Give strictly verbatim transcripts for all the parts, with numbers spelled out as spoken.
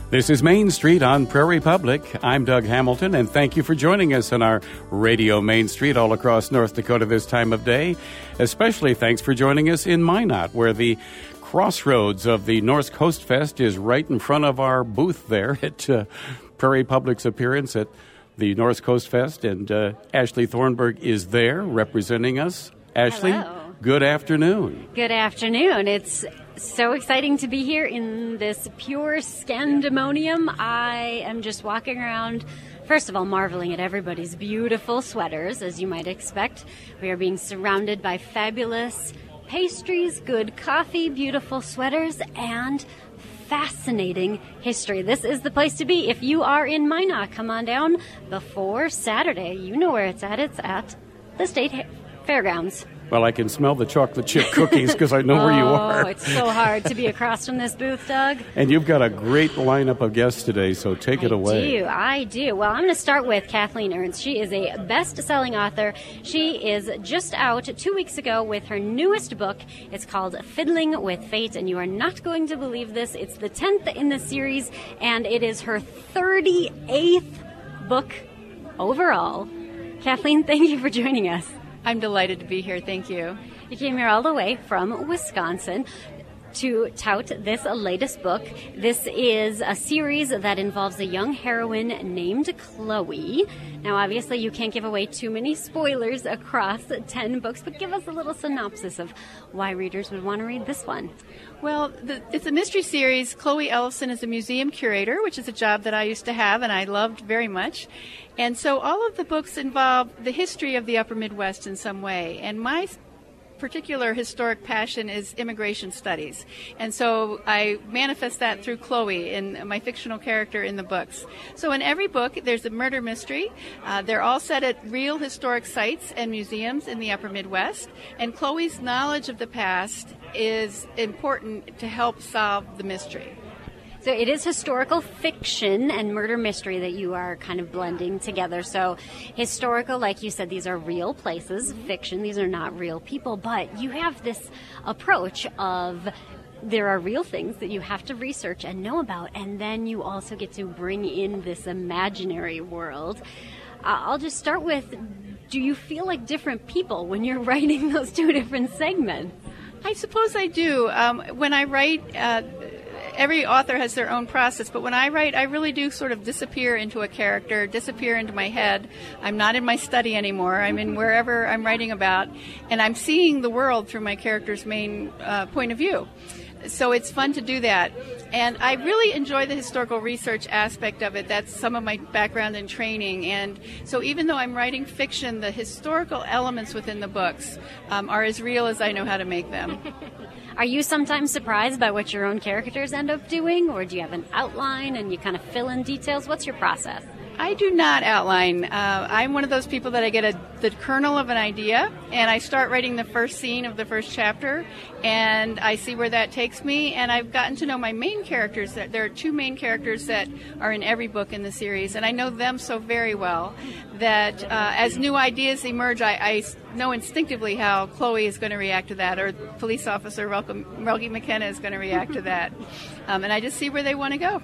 This is Main Street on Prairie Public. I'm Doug Hamilton, and thank you for joining us on our Radio Main Street all across North Dakota this time of day. Especially thanks for joining us in Minot, where the crossroads of the North Coast Fest is right in front of our booth there at uh, Prairie Public's appearance at the North Coast Fest. And uh, Ashley Thornburg is there representing us. Ashley, hello. Good afternoon. Good afternoon. It's so exciting to be here in this pure Scandemonium. I am just walking around, first of all, marveling at everybody's beautiful sweaters, as you might expect. We are being surrounded by fabulous pastries, good coffee, beautiful sweaters, and fascinating history. This is the place to be. If you are in Minot, come on down before Saturday. You know where it's at. It's at the State ha- Fairgrounds. Well, I can smell the chocolate chip cookies because I know oh, where you are. Oh, it's so hard to be across from this booth, Doug. And you've got a great lineup of guests today, so take it I away. I do, I do. Well, I'm going to start with Kathleen Ernst. She is a best-selling author. She is just out two weeks ago with her newest book. It's called Fiddling with Fate, and you are not going to believe this. It's the tenth in the series, and it is her thirty-eighth book overall. Kathleen, thank you for joining us. I'm delighted to be here. Thank you. You came here all the way from Wisconsin to tout this latest book. This is a series that involves a young heroine named Chloe. Now, obviously, you can't give away too many spoilers across ten books, but give us a little synopsis of why readers would want to read this one. Well, the, it's a mystery series. Chloe Ellison is a museum curator, which is a job that I used to have and I loved very much. And so all of the books involve the history of the Upper Midwest in some way. And my particular historic passion is immigration studies. And so I manifest that through Chloe, in my fictional character in the books. So in every book, there's a murder mystery. Uh, they're all set at real historic sites and museums in the Upper Midwest. And Chloe's knowledge of the past is important to help solve the mystery. So it is historical fiction and murder mystery that you are kind of blending together. So historical, like you said, these are real places. Fiction, these are not real people. But you have this approach of there are real things that you have to research and know about. And then you also get to bring in this imaginary world. Uh, I'll just start with, do you feel like different people when you're writing those two different segments? I suppose I do. Um, when I write... Uh, Every author has their own process, but when I write, I really do sort of disappear into a character, disappear into my head. I'm not in my study anymore. I'm in wherever I'm writing about, and I'm seeing the world through my character's main uh, point of view. So it's fun to do that. And I really enjoy the historical research aspect of it. That's some of my background and training. And so even though I'm writing fiction, the historical elements within the books um, are as real as I know how to make them. Are you sometimes surprised by what your own characters end up doing, or do you have an outline and you kind of fill in details? What's your process? I do not outline. Uh, I'm one of those people that I get a, the kernel of an idea, and I start writing the first scene of the first chapter, and I see where that takes me, and I've gotten to know my main characters. There are two main characters that are in every book in the series, and I know them so very well that uh, as new ideas emerge, I, I know instinctively how Chloe is going to react to that, or police officer Melgie McKenna is going to react to that, um, and I just see where they want to go.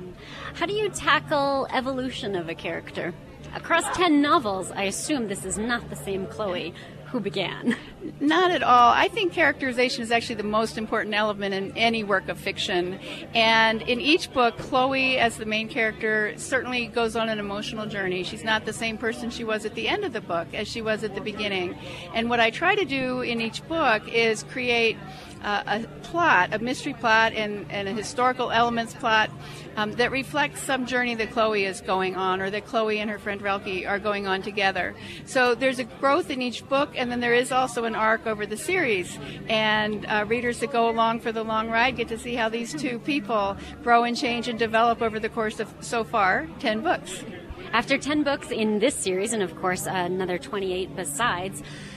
How do you tackle evolution of a character? Across ten novels, I assume this is not the same Chloe who began. Not at all. I think characterization is actually the most important element in any work of fiction. And in each book, Chloe, as the main character, certainly goes on an emotional journey. She's not the same person she was at the end of the book as she was at the beginning. And what I try to do in each book is create uh, a plot, a mystery plot, and, and a historical elements plot um, that reflects some journey that Chloe is going on, or that Chloe and her friend Relke are going on together. So there's a growth in each book, and then there is also an arc over the series. And uh, readers that go along for the long ride get to see how these two people grow and change and develop over the course of, so far, ten books. After ten books in this series, and of course another twenty-eight besides,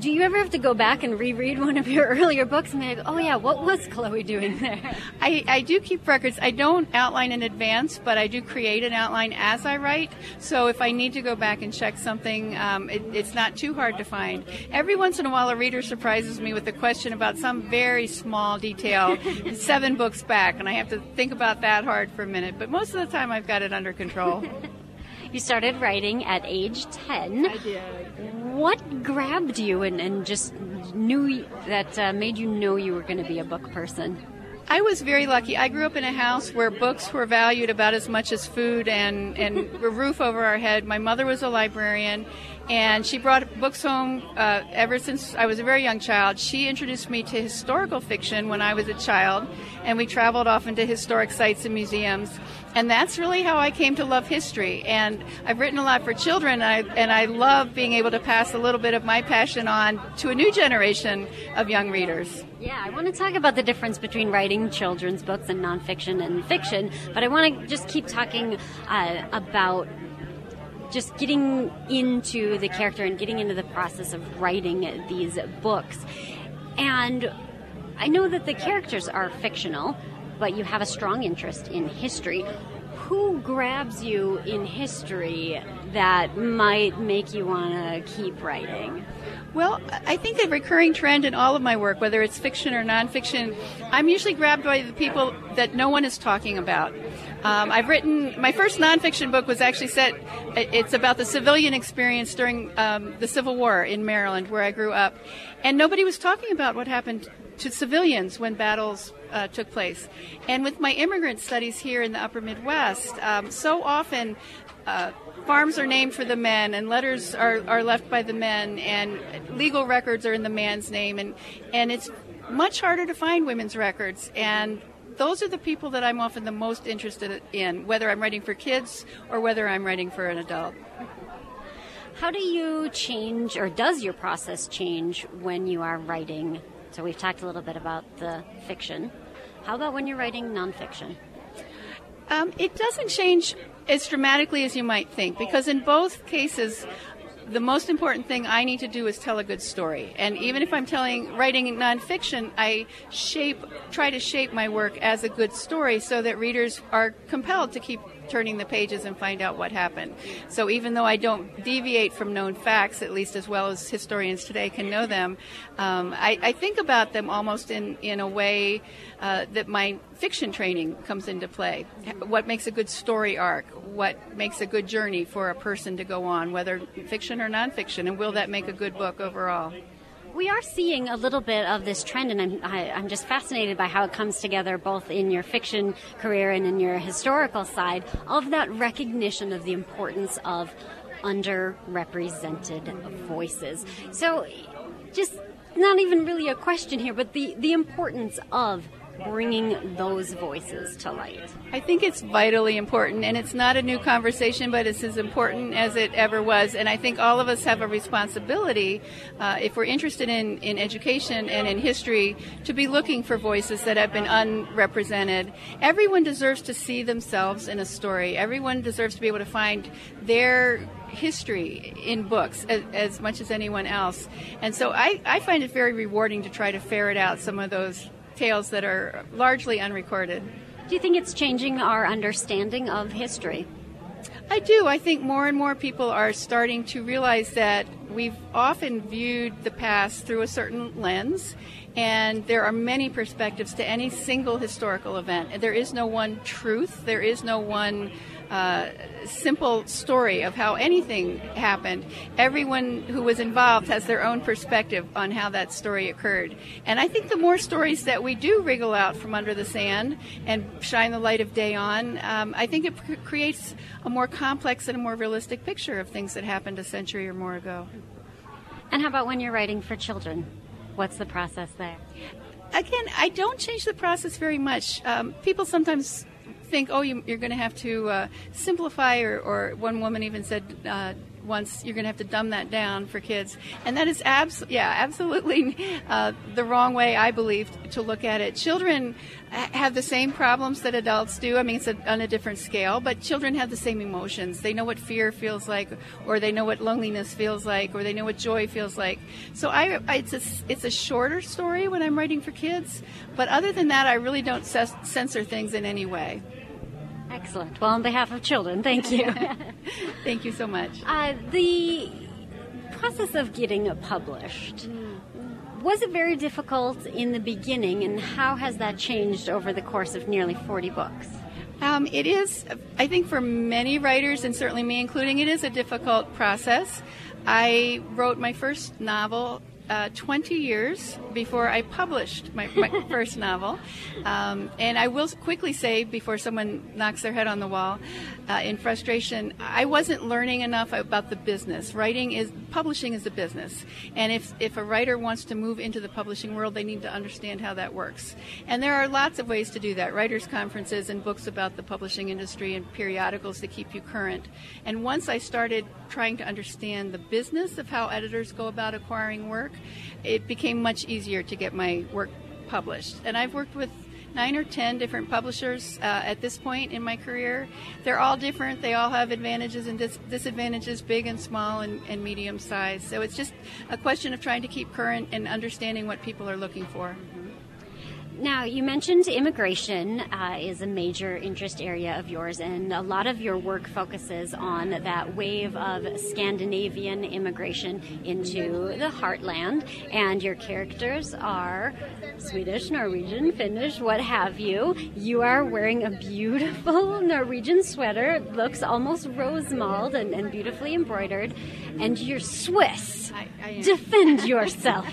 Do you ever have to go back and reread one of your earlier books and be like, oh yeah, what was Chloe doing there? I, I do keep records. I don't outline in advance, but I do create an outline as I write. So if I need to go back and check something, um, it, it's not too hard to find. Every once in a while, a reader surprises me with a question about some very small detail seven books back, and I have to think about that hard for a minute. But most of the time, I've got it under control. You started writing at age ten. I did. What grabbed you and, and just knew that uh, made you know you were going to be a book person? I was very lucky. I grew up in a house where books were valued about as much as food and, and a roof over our head. My mother was a librarian, and she brought books home uh, ever since I was a very young child. She introduced me to historical fiction when I was a child, and we traveled often to historic sites and museums. And that's really how I came to love history. And I've written a lot for children, and I, and I love being able to pass a little bit of my passion on to a new generation of young readers. Yeah, I want to talk about the difference between writing children's books and nonfiction and fiction, but I want to just keep talking uh, about just getting into the character and getting into the process of writing these books. And I know that the characters are fictional, but you have a strong interest in history. Who grabs you in history that might make you want to keep writing? Well, I think a recurring trend in all of my work, whether it's fiction or nonfiction, I'm usually grabbed by the people that no one is talking about. Um, I've written, my first nonfiction book was actually set, it's about the civilian experience during um, the Civil War in Maryland, where I grew up. And nobody was talking about what happened to civilians when battles uh, took place. And with my immigrant studies here in the upper Midwest, um, so often uh, farms are named for the men, and letters are, are left by the men, and legal records are in the man's name, and, and it's much harder to find women's records. And those are the people that I'm often the most interested in, whether I'm writing for kids or whether I'm writing for an adult. How do you change, or does your process change when you are writing? So we've talked a little bit about the fiction. How about when you're writing nonfiction? Um, it doesn't change as dramatically as you might think, because in both cases, the most important thing I need to do is tell a good story. And even if I'm telling, writing nonfiction, I shape, try to shape my work as a good story so that readers are compelled to keep turning the pages and find out what happened. So even though I don't deviate from known facts, at least as well as historians today can know them, um, I, I think about them almost in, in a way uh, that my fiction training comes into play. What makes a good story arc? What makes a good journey for a person to go on, whether fiction or nonfiction? And will that make a good book overall? We are seeing a little bit of this trend, and I'm, I, I'm just fascinated by how it comes together both in your fiction career and in your historical side, of that recognition of the importance of underrepresented voices. So just not even really a question here, but the, the importance of bringing those voices to light. I think it's vitally important, and it's not a new conversation, but it's as important as it ever was. And I think all of us have a responsibility, uh, if we're interested in, in education and in history, to be looking for voices that have been unrepresented. Everyone deserves to see themselves in a story. Everyone deserves to be able to find their history in books as, as much as anyone else. And so I, I find it very rewarding to try to ferret out some of those tales that are largely unrecorded. Do you think it's changing our understanding of history? I do. I think more and more people are starting to realize that we've often viewed the past through a certain lens, and there are many perspectives to any single historical event. There is no one truth. There is no one uh, simple story of how anything happened. Everyone who was involved has their own perspective on how that story occurred. And I think the more stories that we do wriggle out from under the sand and shine the light of day on, um, I think it c- creates a more complex and a more realistic picture of things that happened a century or more ago. And how about when you're writing for children? What's the process there? Again, I don't change the process very much. Um, people sometimes think, oh, you, you're going to have to uh, simplify, or, or one woman even said, uh, once you're going to have to dumb that down for kids. And that is abs- yeah, absolutely uh, the wrong way, I believe, to look at it. Children have the same problems that adults do. I mean, it's a, on a different scale, but children have the same emotions. They know what fear feels like, or they know what loneliness feels like, or they know what joy feels like. So I, I it's a, it's a shorter story when I'm writing for kids, but other than that, I really don't ses- censor things in any way. Excellent. Well, on behalf of children, thank you. Thank you so much. Uh, the process of getting it published, was it very difficult in the beginning, and how has that changed over the course of nearly forty books? Um, it is, I think for many writers, and certainly me including, it is a difficult process. I wrote my first novel uh, twenty years before I published my, my first novel. Um, and I will quickly say, before someone knocks their head on the wall uh, in frustration, I wasn't learning enough about the business. Writing is, publishing is a business. And if, if a writer wants to move into the publishing world, they need to understand how that works. And there are lots of ways to do that. Writers' conferences and books about the publishing industry and periodicals to keep you current. And once I started trying to understand the business of how editors go about acquiring work, it became much easier to get my work published. And I've worked with nine or ten different publishers uh, at this point in my career. They're all different. They all have advantages and dis- disadvantages, big and small and, and medium size. So it's just a question of trying to keep current and understanding what people are looking for. Now, you mentioned immigration uh, is a major interest area of yours, and a lot of your work focuses on that wave of Scandinavian immigration into the heartland, and your characters are Swedish, Norwegian, Finnish, what have you. You are wearing a beautiful Norwegian sweater. It looks almost rose mulled and, and beautifully embroidered, and you're Swiss. I, I am. Defend yourself.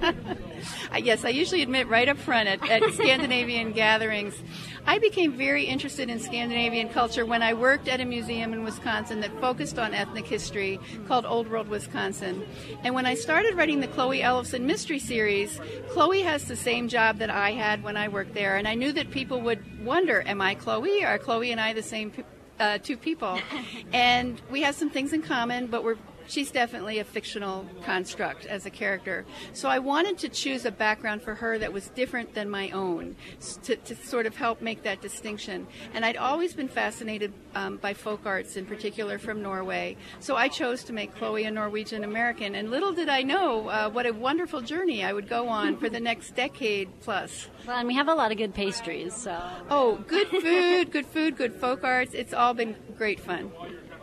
Yes, I usually admit right up front at, at Scandinavian gatherings. I became very interested in Scandinavian culture when I worked at a museum in Wisconsin that focused on ethnic history called Old World Wisconsin. And when I started writing the Chloe Ellefson Mystery Series, Chloe has the same job that I had when I worked there. And I knew that people would wonder, am I Chloe? Are Chloe and I the same uh, two people? And we have some things in common, but we're she's definitely a fictional construct as a character. So I wanted to choose a background for her that was different than my own to, to sort of help make that distinction. And I'd always been fascinated um, by folk arts, in particular from Norway. So I chose to make Chloe a Norwegian American. And little did I know uh, what a wonderful journey I would go on for the next decade plus. Well, and we have a lot of good pastries, so... Oh, good food, good food, good folk arts. It's all been great fun.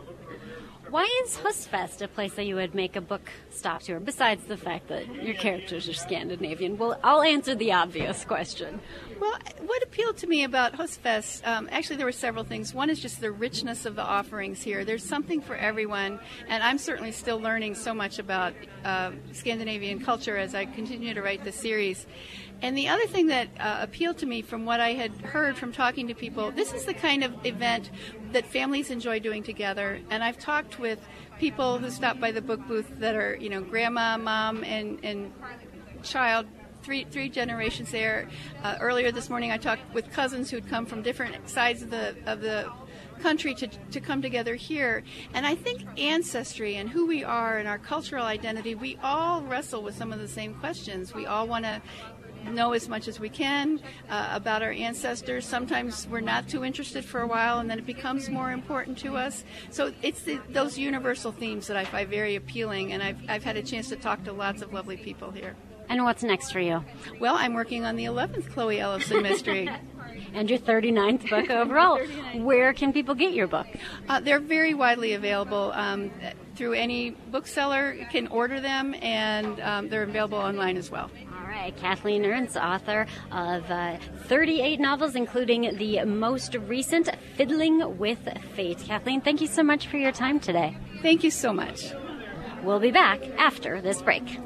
Why is Husfest a place that you would make a book stop tour, besides the fact that your characters are Scandinavian? Well, I'll answer the obvious question. Well, what appealed to me about Husfest, um, actually there were several things. One is just the richness of the offerings here. There's something for everyone, and I'm certainly still learning so much about uh, Scandinavian culture as I continue to write the series. And the other thing that uh, appealed to me from what I had heard from talking to people, this is the kind of event that families enjoy doing together. And I've talked with people who stop by the book booth that are, you know, grandma, mom, and, and child, three three generations there. Uh, earlier this morning I talked with cousins who'd come from different sides of the of the country to to come together here. And I think ancestry and who we are and our cultural identity, we all wrestle with some of the same questions. We all want to know as much as we can uh, about our ancestors. Sometimes we're not too interested for a while, and then it becomes more important to us. So it's the, those universal themes that I find very appealing, and I've, I've had a chance to talk to lots of lovely people here. And what's next for you? Well, I'm working on the eleventh Chloe Ellefson mystery. And your thirty-ninth book overall. Where can people get your book? Uh, they're very widely available um, through any bookseller. You can order them, and um, they're available online as well. All right, Kathleen Ernst, author of uh, thirty-eight novels, including the most recent, Fiddling with Fate. Kathleen, thank you so much for your time today. Thank you so much. We'll be back after this break.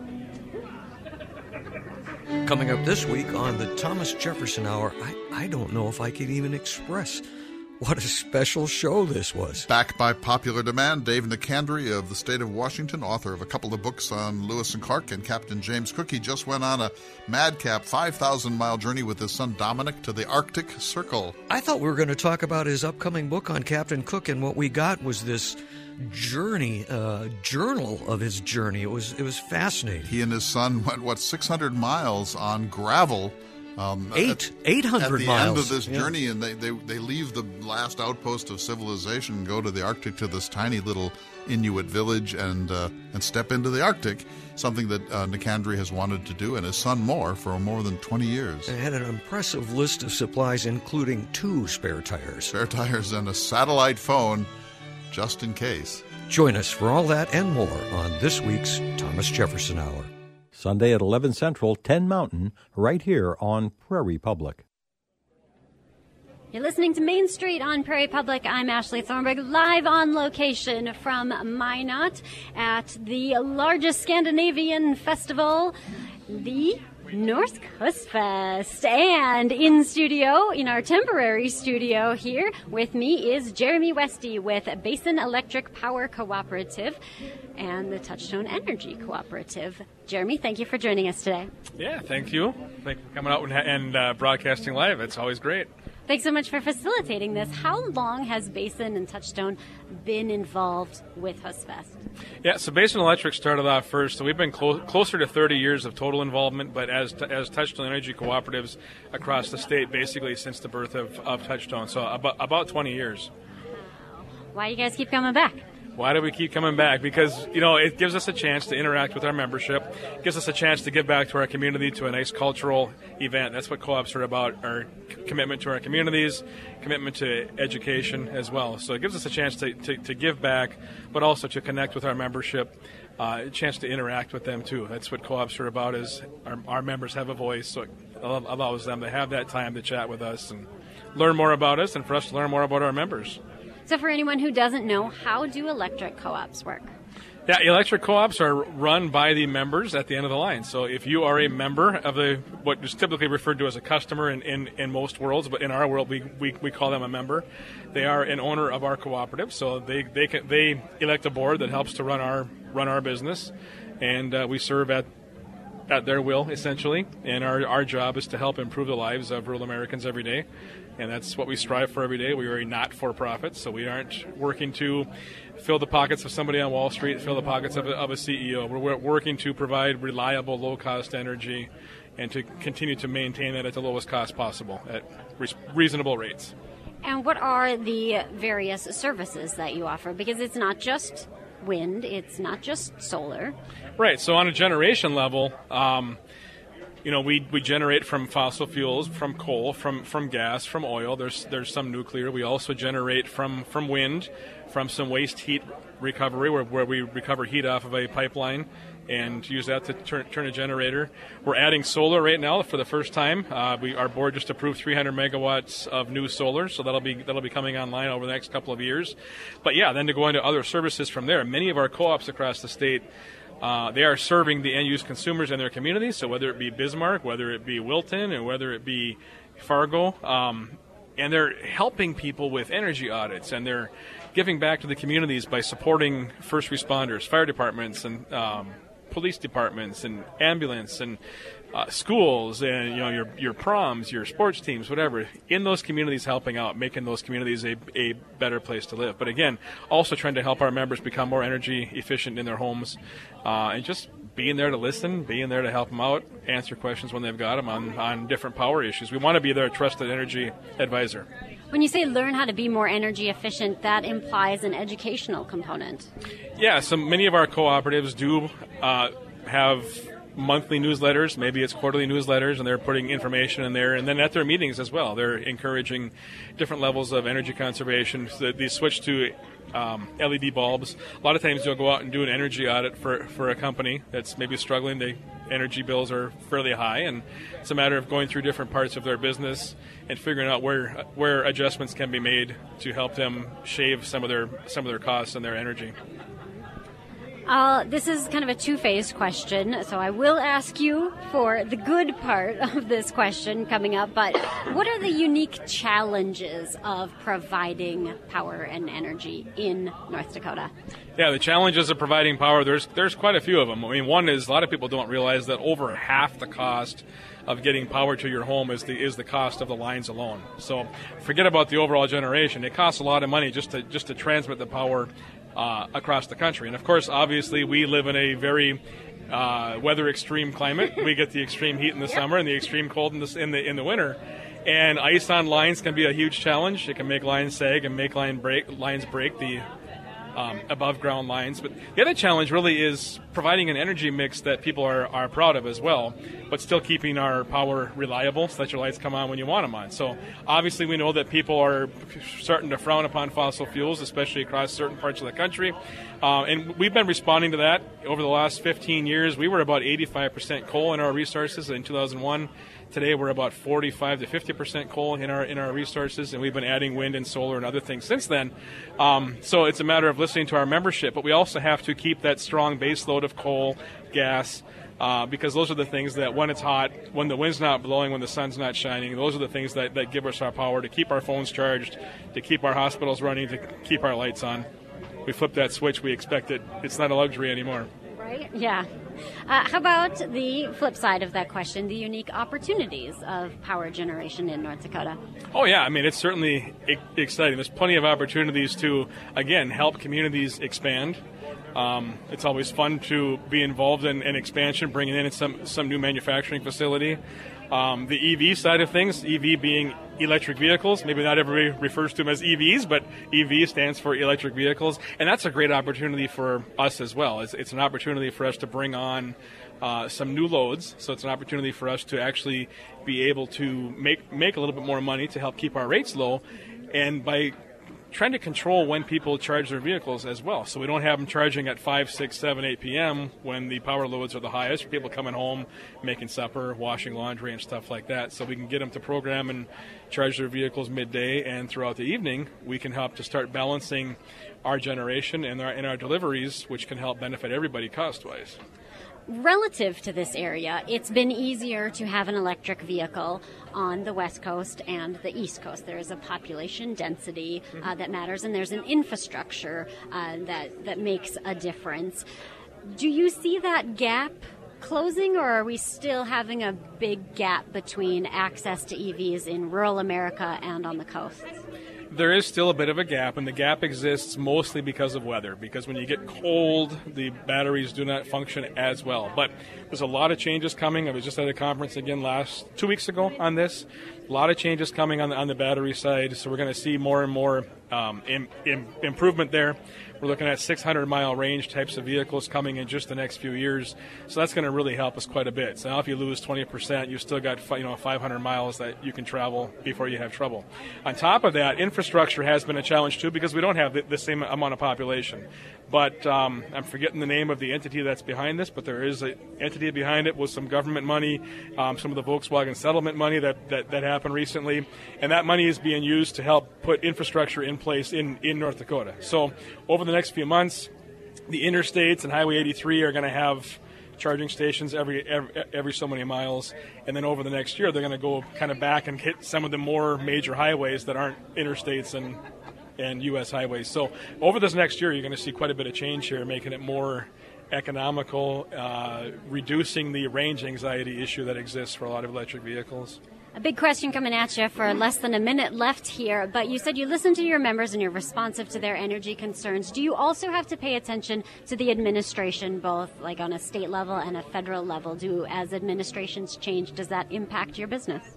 Coming up this week on the Thomas Jefferson Hour, I, I don't know if I could even express what a special show this was. Backed by popular demand, Dave Nicandri of the state of Washington, author of a couple of books on Lewis and Clark and Captain James Cook, he just went on a madcap five thousand mile journey with his son Dominic to the Arctic Circle. I thought we were going to talk about his upcoming book on Captain Cook, and what we got was this journey, uh, journal of his journey. It was it was fascinating. He and his son went, what, six hundred miles on gravel. Um, Eight, at, eight hundred At the miles. end of this Yeah. journey, and they, they, they leave the last outpost of civilization and go to the Arctic, to this tiny little Inuit village, and uh, and step into the Arctic, something that uh, Nicandri has wanted to do, and his son more, for more than twenty years. It had an impressive list of supplies, including two spare tires. Spare tires and a satellite phone, just in case. Join us for all that and more on this week's Thomas Jefferson Hour. Sunday at eleven Central, ten Mountain, right here on Prairie Public. You're listening to Main Street on Prairie Public. I'm Ashley Thornburg, live on location from Minot at the largest Scandinavian festival, the North Coast Fest. And in studio, in our temporary studio here with me is Jeremy Westy with Basin Electric Power Cooperative and the Touchstone Energy Cooperative. Jeremy, thank you for joining us today. Yeah, thank you. Thank you for coming out and, and uh, broadcasting live. It's always great. Thanks so much for facilitating this. How long has Basin and Touchstone been involved with HUSFest? Yeah, so Basin Electric started off first, so we've been clo- closer to thirty years of total involvement, but as t- as Touchstone Energy Cooperatives across the state, basically since the birth of, of Touchstone, so about, about twenty years. Why do you guys keep coming back? Why do we keep coming back? Because, you know, it gives us a chance to interact with our membership. It gives us a chance to give back to our community, to a nice cultural event. That's what co-ops are about, our commitment to our communities, commitment to education as well. So it gives us a chance to, to, to give back, but also to connect with our membership, uh, a chance to interact with them too. That's what co-ops are about, is our, our members have a voice, so it allows them to have that time to chat with us and learn more about us, and for us to learn more about our members. So for anyone who doesn't know, how do electric co-ops work? Yeah, electric co-ops are run by the members at the end of the line. So if you are a member of the, what is typically referred to as a customer in, in, in most worlds, but in our world we, we, we call them a member, they are an owner of our cooperative. So they they can, they elect a board that helps to run our run our business, and uh, we serve at at their will, essentially. And our, our job is to help improve the lives of rural Americans every day. And that's what we strive for every day. We are a not-for-profit, so we aren't working to fill the pockets of somebody on Wall Street, fill the pockets of a, of a C E O. We're, we're working to provide reliable, low-cost energy and to continue to maintain that at the lowest cost possible at re- reasonable rates. And what are the various services that you offer? Because it's not just wind, it's not just solar. Right, so on a generation level, um, you know, we, we generate from fossil fuels, from coal, from, from gas, from oil. There's there's some nuclear. We also generate from, from wind, from some waste heat recovery, where, where we recover heat off of a pipeline and use that to turn, turn a generator. We're adding solar right now for the first time. Uh, we our board just approved three hundred megawatts of new solar, so that'll be that'll be coming online over the next couple of years. But yeah, then to go into other services from there. Many of our co-ops across the state, Uh, they are serving the end-use consumers in their communities, so whether it be Bismarck, whether it be Wilton, and whether it be Fargo, um, and they're helping people with energy audits, and they're giving back to the communities by supporting first responders, fire departments, and um, police departments, and ambulance, and uh, schools, and you know your your proms, your sports teams, whatever, in those communities, helping out, making those communities a, a better place to live. But again, also trying to help our members become more energy efficient in their homes, uh, and just being there to listen, being there to help them out, answer questions when they've got them on, on different power issues. We want to be their trusted energy advisor. When you say learn how to be more energy efficient, that implies an educational component. Yeah, so many of our cooperatives do uh, have monthly newsletters, maybe it's quarterly newsletters, and they're putting information in there. And then at their meetings as well, they're encouraging different levels of energy conservation. So they switch to um, L E D bulbs. A lot of times you'll go out and do an energy audit for, for a company that's maybe struggling. The energy bills are fairly high, and it's a matter of going through different parts of their business and figuring out where where adjustments can be made to help them shave some of their some of their costs and their energy. Uh, this is kind of a two-phased question, so I will ask you for the good part of this question coming up, but what are the unique challenges of providing power and energy in North Dakota? Yeah, the challenges of providing power, there's there's quite a few of them. I mean, one is a lot of people don't realize that over half the cost of getting power to your home is the is the cost of the lines alone. So forget about the overall generation. It costs a lot of money just to just to transmit the power uh, across the country. And of course, obviously, we live in a very uh, weather extreme climate. We get the extreme heat in the summer and the extreme cold in the in the in the winter. And ice on lines can be a huge challenge. It can make lines sag and make line break lines break the Um, above ground lines. But the other challenge really is providing an energy mix that people are, are proud of as well, but still keeping our power reliable so that your lights come on when you want them on. So obviously we know that people are starting to frown upon fossil fuels, especially across certain parts of the country. Uh, and we've been responding to that over the last fifteen years. We were about eighty-five percent coal in our resources in two thousand one. Today we're about forty-five to fifty percent coal in our in our resources, and we've been adding wind and solar and other things since then. Um, so it's a matter of listening to our membership, but we also have to keep that strong base load of coal, gas, uh, because those are the things that when it's hot, when the wind's not blowing, when the sun's not shining, those are the things that, that give us our power to keep our phones charged, to keep our hospitals running, to keep our lights on. We flip that switch, we expect it. It's not a luxury anymore. Right? Yeah. Uh, how about the flip side of that question, the unique opportunities of power generation in North Dakota? Oh, yeah. I mean, it's certainly e- exciting. There's plenty of opportunities to, again, help communities expand. Um, it's always fun to be involved in an expansion, bringing in some, some new manufacturing facility. Um, the E V side of things, E V being electric vehicles, maybe not everybody refers to them as E Vs, but E V stands for electric vehicles, and that's a great opportunity for us as well. It's, it's an opportunity for us to bring on uh, some new loads, so it's an opportunity for us to actually be able to make, make a little bit more money to help keep our rates low, and by trying to control when people charge their vehicles as well. So we don't have them charging at five, six, seven, eight p.m. when the power loads are the highest, people coming home, making supper, washing laundry and stuff like that. So we can get them to program and charge their vehicles midday, and throughout the evening we can help to start balancing our generation and our, and our deliveries, which can help benefit everybody cost-wise. Relative to this area, it's been easier to have an electric vehicle on the West Coast and the East Coast. There is a population density uh, that matters, and there's an infrastructure uh, that, that makes a difference. Do you see that gap closing, or are we still having a big gap between access to E Vs in rural America and on the coast? There is still a bit of a gap, and the gap exists mostly because of weather, because when you get cold, the batteries do not function as well. But there's a lot of changes coming. I was just at a conference again last two weeks ago on this. A lot of changes coming on the, on the battery side, so we're going to see more and more um, in, in, improvement there. We're looking at six hundred mile range types of vehicles coming in just the next few years, so that's going to really help us quite a bit. So now if you lose twenty percent, you've still got you know five hundred miles that you can travel before you have trouble. On top of that, infrastructure has been a challenge too, because we don't have the, the same amount of population. But um, I'm forgetting the name of the entity that's behind this, but there is an entity behind it with some government money, um, some of the Volkswagen settlement money that, that, that happened recently, and that money is being used to help put infrastructure in place in, in North Dakota. So over the next few months, the interstates and Highway eighty-three are going to have charging stations every, every every so many miles, and then over the next year they're going to go kind of back and hit some of the more major highways that aren't interstates and and U S highways. So over this next year, you're going to see quite a bit of change here, making it more economical, uh, reducing the range anxiety issue that exists for a lot of electric vehicles. A big question coming at you for less than a minute left here, but you said you listen to your members and you're responsive to their energy concerns. Do you also have to pay attention to the administration, both like on a state level and a federal level? Do as administrations change, does that impact your business?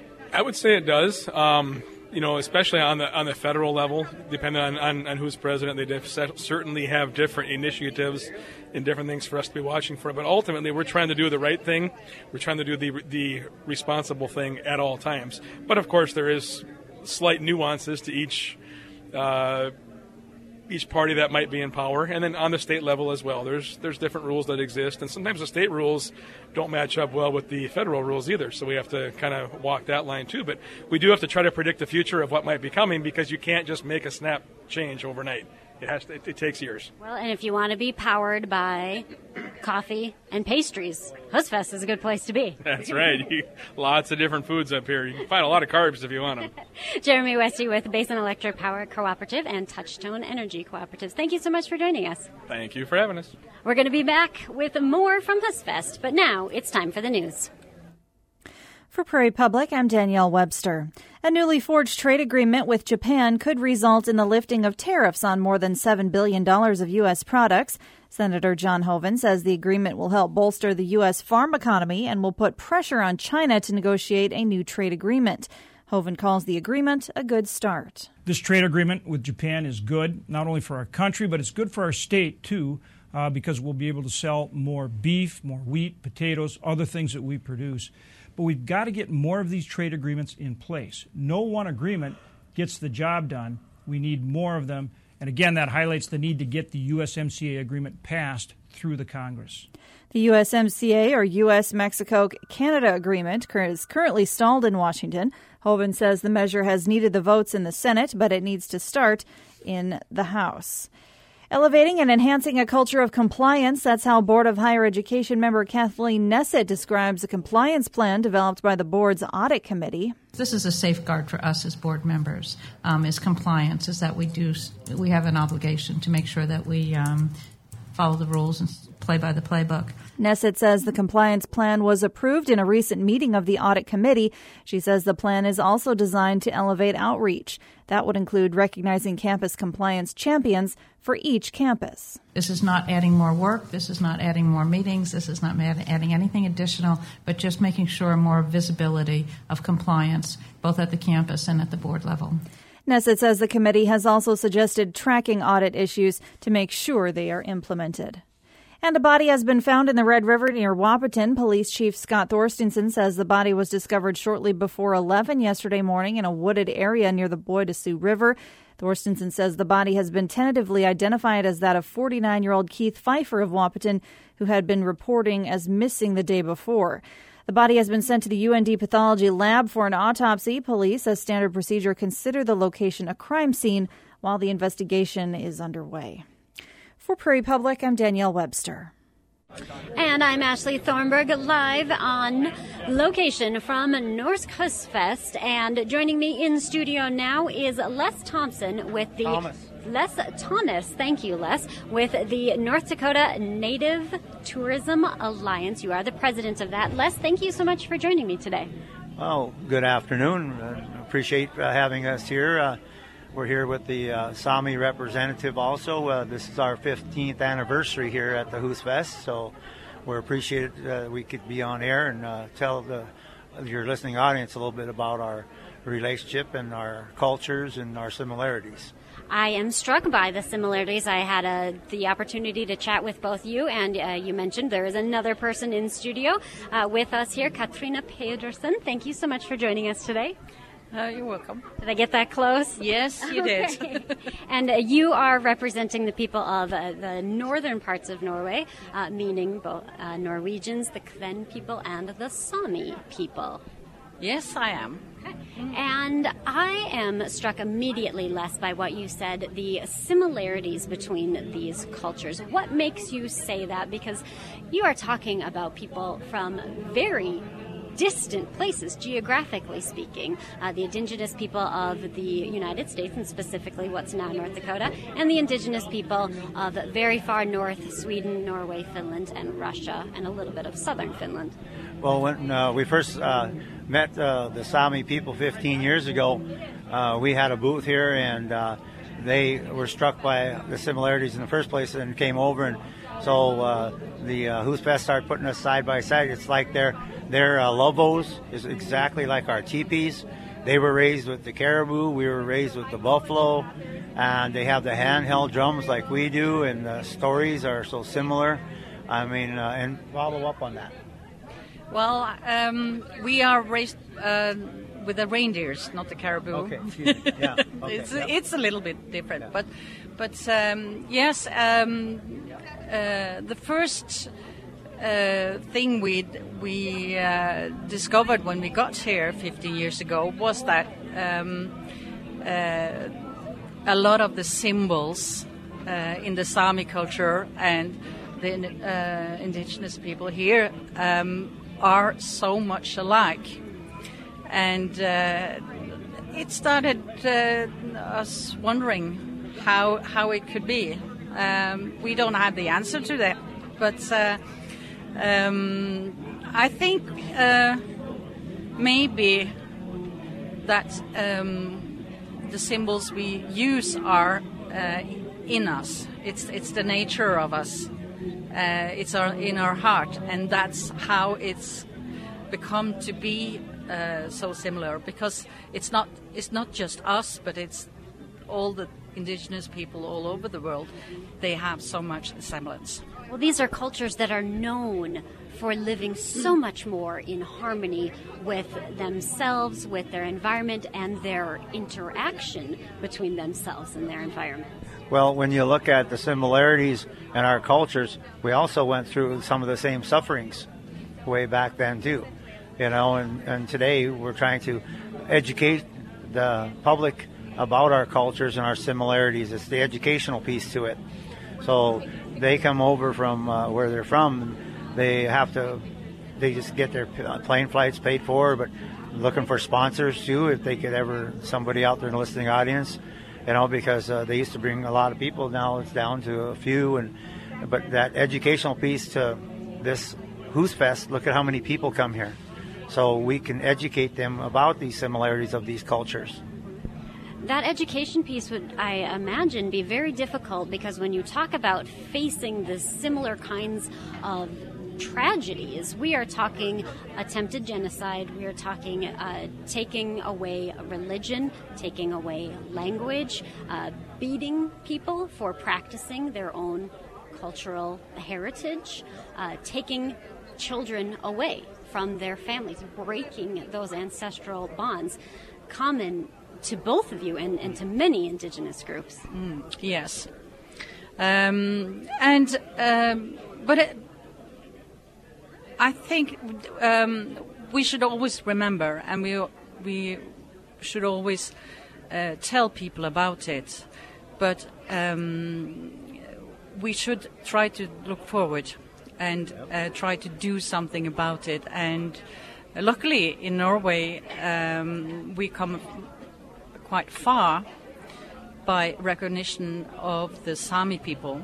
I would say it does. Um, you know, especially on the on the federal level, depending on, on, on who's president, they def- certainly have different initiatives and different things for us to be watching for. But ultimately, we're trying to do the right thing. We're trying to do the the responsible thing at all times. But of course, there is slight nuances to each uh, each party that might be in power, and then on the state level as well. There's there's different rules that exist, and sometimes the state rules don't match up well with the federal rules either, so we have to kind of walk that line too. But we do have to try to predict the future of what might be coming, because you can't just make a snap change overnight. It has to, it, it takes years. Well, and if you want to be powered by coffee and pastries, Husfest is a good place to be. That's right. You, lots of different foods up here. You can find a lot of carbs if you want them. Jeremy Westy with Basin Electric Power Cooperative and Touchstone Energy Cooperatives. Thank you so much for joining us. Thank you for having us. We're going to be back with more from Husfest, but now it's time for the news. For Prairie Public, I'm Danielle Webster. A newly forged trade agreement with Japan could result in the lifting of tariffs on more than seven billion dollars of U S products. Senator John Hoeven says the agreement will help bolster the U S farm economy and will put pressure on China to negotiate a new trade agreement. Hoeven calls the agreement a good start. This trade agreement with Japan is good, not only for our country, but it's good for our state, too, uh, because we'll be able to sell more beef, more wheat, potatoes, other things that we produce. But we've got to get more of these trade agreements in place. No one agreement gets the job done. We need more of them. And again, that highlights the need to get the U S M C A agreement passed through the Congress. The U S M C A, or U S Mexico Canada agreement, is currently stalled in Washington. Hoeven says the measure has needed the votes in the Senate, but it needs to start in the House. Elevating and enhancing a culture of compliance, that's how Board of Higher Education member Kathleen Nessett describes a compliance plan developed by the board's audit committee. This is a safeguard for us as board members, um, is compliance, is that we do, we have an obligation to make sure that we um, follow the rules and play by the playbook. Nessett says the compliance plan was approved in a recent meeting of the audit committee. She says the plan is also designed to elevate outreach. That would include recognizing campus compliance champions for each campus. This is not adding more work. This is not adding more meetings. This is not adding anything additional, but just making sure more visibility of compliance, both at the campus and at the board level. Nessett says the committee has also suggested tracking audit issues to make sure they are implemented. And a body has been found in the Red River near Wahpeton. Police Chief Scott Thorstensen says the body was discovered shortly before eleven yesterday morning in a wooded area near the Bois de Sioux River. Thorstensen says the body has been tentatively identified as that of forty-nine-year-old Keith Pfeiffer of Wahpeton, who had been reporting as missing the day before. The body has been sent to the U N D pathology lab for an autopsy. Police, as standard procedure, consider the location a crime scene while the investigation is underway. For Prairie Public, I'm Danielle Webster. And I'm Ashley Thornburg, live on location from Norsk Høstfest. And joining me in studio now is Les Thompson with the... Thomas. Les Thomas, thank you, Les, with the North Dakota Native Tourism Alliance. You are the president of that. Les, thank you so much for joining me today. Oh, good afternoon. Uh, appreciate uh, having us here. Uh, We're here with the uh, Sami representative also. Uh, this is our fifteenth anniversary here at the Høstfest, so we're appreciated uh, we could be on air and uh, tell the, your listening audience a little bit about our relationship and our cultures and our similarities. I am struck by the similarities. I had a, the opportunity to chat with both you, and uh, you mentioned there is another person in studio uh, with us here, Katrina Pedersen. Thank you so much for joining us today. Uh, you're welcome. Did I get that close? Yes, you okay. did. And uh, you are representing the people of uh, the northern parts of Norway, uh, meaning both uh, Norwegians, the Kven people, and the Sami people. Yes, I am. Okay. And I am struck immediately, Les, by what you said, the similarities between these cultures. What makes you say that? Because you are talking about people from very distant places, geographically speaking, uh, the indigenous people of the United States, and specifically what's now North Dakota, and the indigenous people of very far north, Sweden, Norway, Finland, and Russia, and a little bit of southern Finland. Well, when uh, we first uh, met uh, the Sami people fifteen years ago, uh, we had a booth here, and uh, they were struck by the similarities in the first place and came over, and so uh, the uh, Høstfest started putting us side by side. It's like their their uh, lobos is exactly like our teepees. They were raised with the caribou, we were raised with the buffalo, and they have the handheld drums like we do, and the stories are so similar. I mean, uh, and follow up on that. Well, um, we are raised uh, with the reindeers, not the caribou. Okay, excuse me. Yeah, okay, it's yeah. it's a little bit different, yeah. but but um, yes, um, uh, the first uh, thing we we uh, discovered when we got here fifty years ago was that um, uh, a lot of the symbols uh, in the Sami culture and the uh, indigenous people here um, are so much alike. And uh, it started uh, us wondering how how it could be. Um, we don't have the answer to that, but uh, um, I think uh, maybe that um, the symbols we use are uh, in us. It's it's the nature of us. Uh, it's our in our heart, and that's how it's become to be uh, so similar. Because it's not it's not just us, but it's all the indigenous people all over the world. They have so much semblance. Well, these are cultures that are known for living so much more in harmony with themselves, with their environment, and their interaction between themselves and their environment. Well, when you look at the similarities in our cultures, we also went through some of the same sufferings way back then too. You know, and, and today we're trying to educate the public about our cultures and our similarities. It's the educational piece to it. So they come over from uh, where they're from. They have to, they just get their plane flights paid for, but looking for sponsors too, if they could ever, somebody out there in the listening audience, you know, because uh, they used to bring a lot of people. Now it's down to a few. And but that educational piece to this Husfest, look at how many people come here. So we can educate them about these similarities of these cultures. That education piece would, I imagine, be very difficult because when you talk about facing the similar kinds of tragedies, we are talking attempted genocide, we are talking uh, taking away religion, taking away language, uh, beating people for practicing their own cultural heritage, uh, taking children away from their families, breaking those ancestral bonds, common to both of you and, and to many indigenous groups. Mm, yes. Um, and, um, but it, I think um, we should always remember, and we we should always uh, tell people about it, but um, we should try to look forward and uh, try to do something about it. And uh, luckily in Norway um, we come quite far by recognition of the Sami people.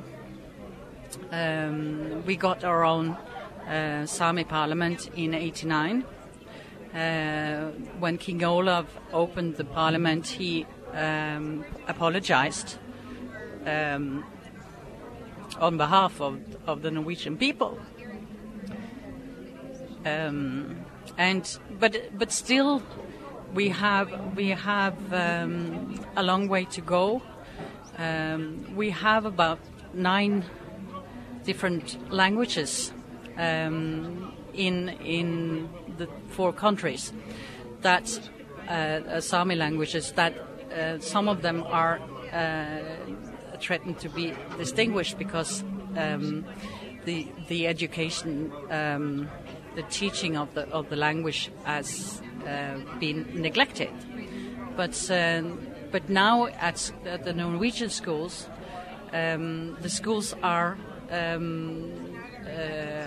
Um, we got our own uh, Sami parliament in eighty-nine. Uh, when King Olav opened the parliament, he um, apologized um, on behalf of, of the Norwegian people. Um, and but but still, we have we have um, a long way to go. Um, we have about nine different languages um, in in the four countries. That uh, Sami languages. That uh, some of them are uh, threatened to be distinguished because um, the the education, um, the teaching of the of the language has uh, been neglected. But um, but now at, at the Norwegian schools, um, the schools are. Um, uh,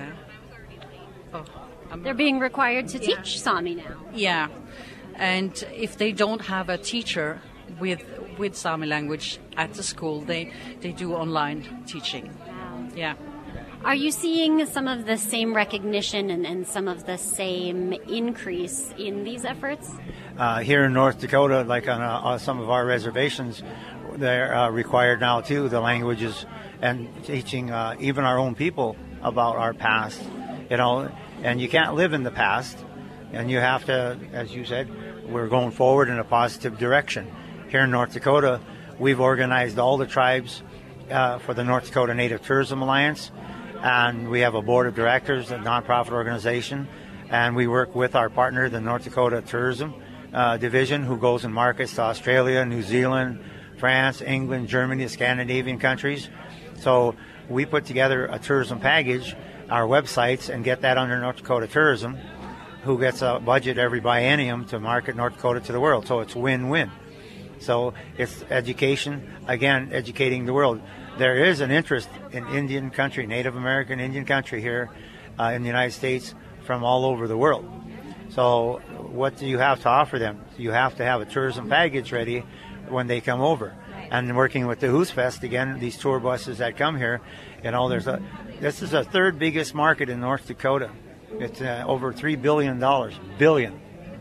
oh, They're being required to teach yeah. Sami now. Yeah, and if they don't have a teacher with with Sami language at the school, they they do online teaching. Wow. Yeah. Are you seeing some of the same recognition and, and some of the same increase in these efforts? Uh, here in North Dakota, like on, uh, on some of our reservations, they're uh, required now too, the languages and teaching uh, even our own people about our past, you know, and you can't live in the past, and you have to, as you said, we're going forward in a positive direction. Here in North Dakota, we've organized all the tribes uh, for the North Dakota Native Tourism Alliance, and we have a board of directors, a nonprofit organization, and we work with our partner, the North Dakota Tourism uh, Division, who goes and markets to Australia, New Zealand, France, England, Germany, the Scandinavian countries. So we put together a tourism package, our websites, and get that under North Dakota Tourism, who gets a budget every biennium to market North Dakota to the world. So it's win-win. So it's education, again, educating the world. There is an interest in Indian country, Native American Indian country here uh, in the United States from all over the world. So what do you have to offer them? You have to have a tourism package ready when they come over. And working with the Husfest, again, these tour buses that come here, you know, there's a, this is the third biggest market in North Dakota. It's uh, over three billion dollars, billion.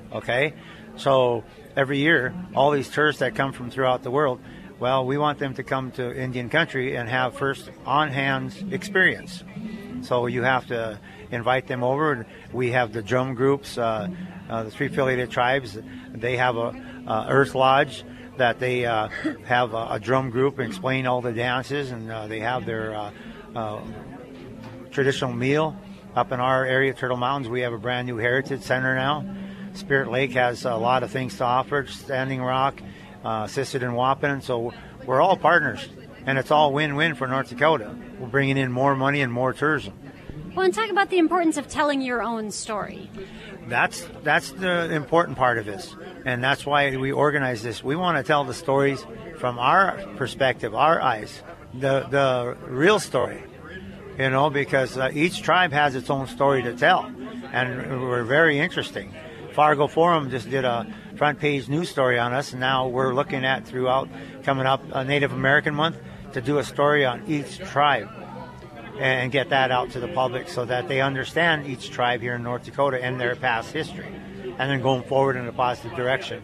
Okay? So every year, all these tourists that come from throughout the world, well, we want them to come to Indian country and have first on-hand experience. So you have to invite them over. We have the drum groups, uh, uh, the three affiliated tribes. They have a uh, Earth Lodge that they uh, have a, a drum group and explain all the dances, and uh, they have their uh, uh, traditional meal. Up in our area, Turtle Mountains, we have a brand new heritage center now. Spirit Lake has a lot of things to offer, Standing Rock, uh, Sisseton, Wahpeton. So we're all partners, and it's all win-win for North Dakota. We're bringing in more money and more tourism. Well, and talk about the importance of telling your own story. That's that's the important part of this, and that's why we organize this. We want to tell the stories from our perspective, our eyes, the the real story, you know, because uh, each tribe has its own story to tell, and we're very interesting. Fargo Forum just did a front page news story on us, and now we're looking at throughout coming up a Native American Month to do a story on each tribe and get that out to the public so that they understand each tribe here in North Dakota and their past history, and then going forward in a positive direction.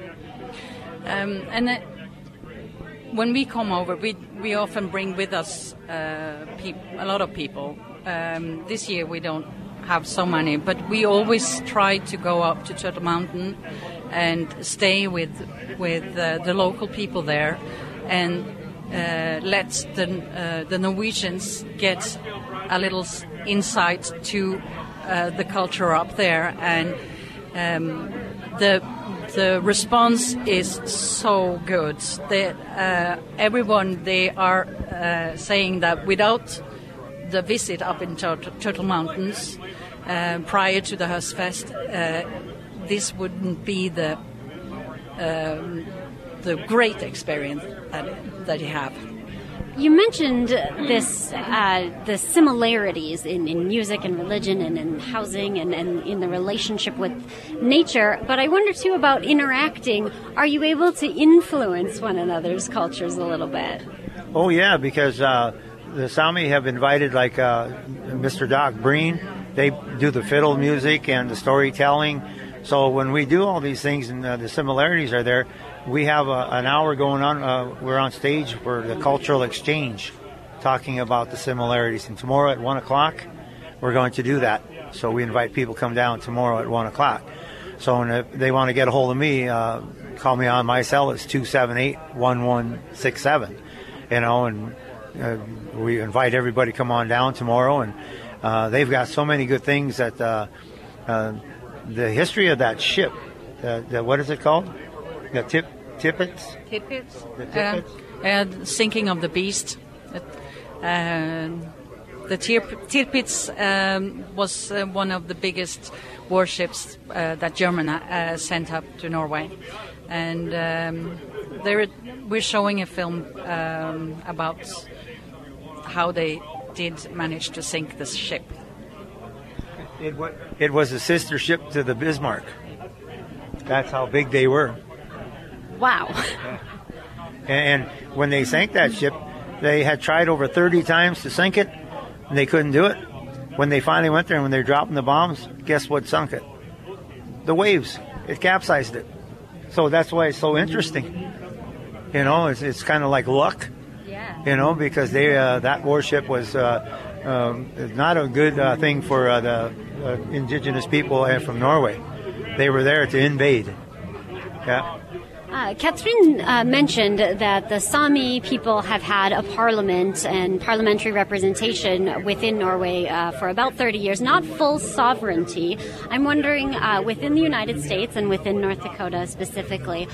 Um, and uh, when we come over, we we often bring with us uh, peop- a lot of people. Um, this year we don't have so many, but we always try to go up to Turtle Mountain and stay with with uh, the local people there, and Uh, let the uh, the Norwegians get a little insight to uh, the culture up there, and um, the the response is so good. They, uh, everyone they are uh, saying that without the visit up in Turtle, Turtle Mountains uh, prior to the Høstfest, uh, this wouldn't be the um, the great experience that, that you have. You mentioned this, uh, the similarities in, in music and religion and in housing and, and in the relationship with nature, but I wonder too about interacting. Are you able to influence one another's cultures a little bit? Oh yeah, because uh, the Sami have invited like uh, Mister Doc Breen. They do the fiddle music and the storytelling. So when we do all these things and uh, the similarities are there, we have a, an hour going on. Uh, we're on stage for the cultural exchange, talking about the similarities. And tomorrow at one o'clock, we're going to do that. So we invite people to come down tomorrow at one o'clock. So when if they want to get a hold of me, uh, call me on my cell. It's two seven eight, one one six seven. You know, and uh, we invite everybody to come on down tomorrow. And uh, they've got so many good things that uh, uh, the history of that ship, uh, the, what is it called? The tip, tippets? Tippets. The tippets? Uh, uh, sinking of the beast. Uh, the tir- Tirpitz um, was uh, one of the biggest warships uh, that Germany uh, sent up to Norway. And um, there, we're showing a film um, about how they did manage to sink this ship. It, it was a sister ship to the Bismarck. That's how big they were. Wow. And when they sank that ship, they had tried over thirty times to sink it, and they couldn't do it. When they finally went there and when they were dropping the bombs, guess what sunk it? The waves. It capsized it. So that's why it's so interesting. You know, it's, it's kind of like luck. Yeah. You know, because they uh, that warship was uh, um, not a good uh, thing for uh, the uh, indigenous people uh, from Norway. They were there to invade. Yeah. Uh, Catherine uh, mentioned that the Sami people have had a parliament and parliamentary representation within Norway uh, for about thirty years, not full sovereignty. I'm wondering, uh, within the United States and within North Dakota specifically,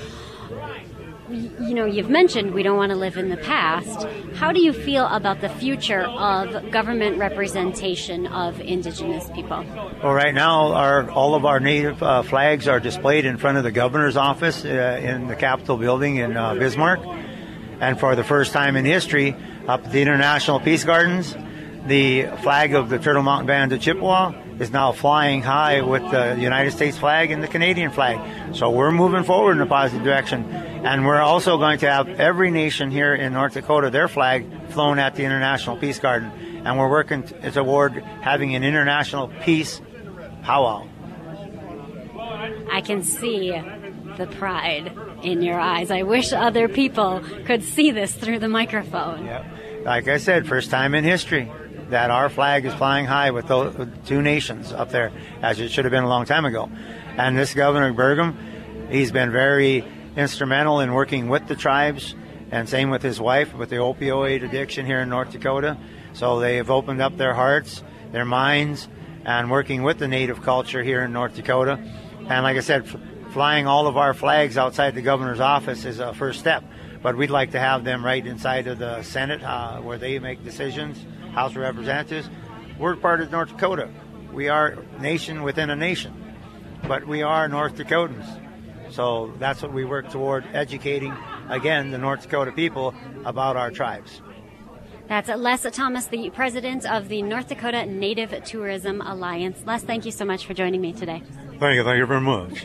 you know, you've mentioned we don't want to live in the past. How do you feel about the future of government representation of Indigenous people? Well, right now, our all of our native uh, flags are displayed in front of the governor's office uh, in the Capitol building in uh, Bismarck. And for the first time in history, up at the International Peace Gardens, the flag of the Turtle Mountain Band of Chippewa is now flying high with the United States flag and the Canadian flag. So we're moving forward in a positive direction. And we're also going to have every nation here in North Dakota, their flag flown at the International Peace Garden. And we're working toward having an international peace powwow. I can see the pride in your eyes. I wish other people could see this through the microphone. Yep. Like I said, first time in history that our flag is flying high with those with two nations up there, as it should have been a long time ago. And this Governor Burgum, he's been very instrumental in working with the tribes, and same with his wife with the opioid addiction here in North Dakota. So they have opened up their hearts, their minds, and working with the native culture here in North Dakota. And like I said, f- flying all of our flags outside the governor's office is a first step. But we'd like to have them right inside of the Senate uh, where they make decisions, House of Representatives. We're part of North Dakota. We are a nation within a nation. But we are North Dakotans. So that's what we work toward, educating, again, the North Dakota people about our tribes. That's Les Thomas, the president of the North Dakota Native Tourism Alliance. Les, thank you so much for joining me today. Thank you. Thank you very much.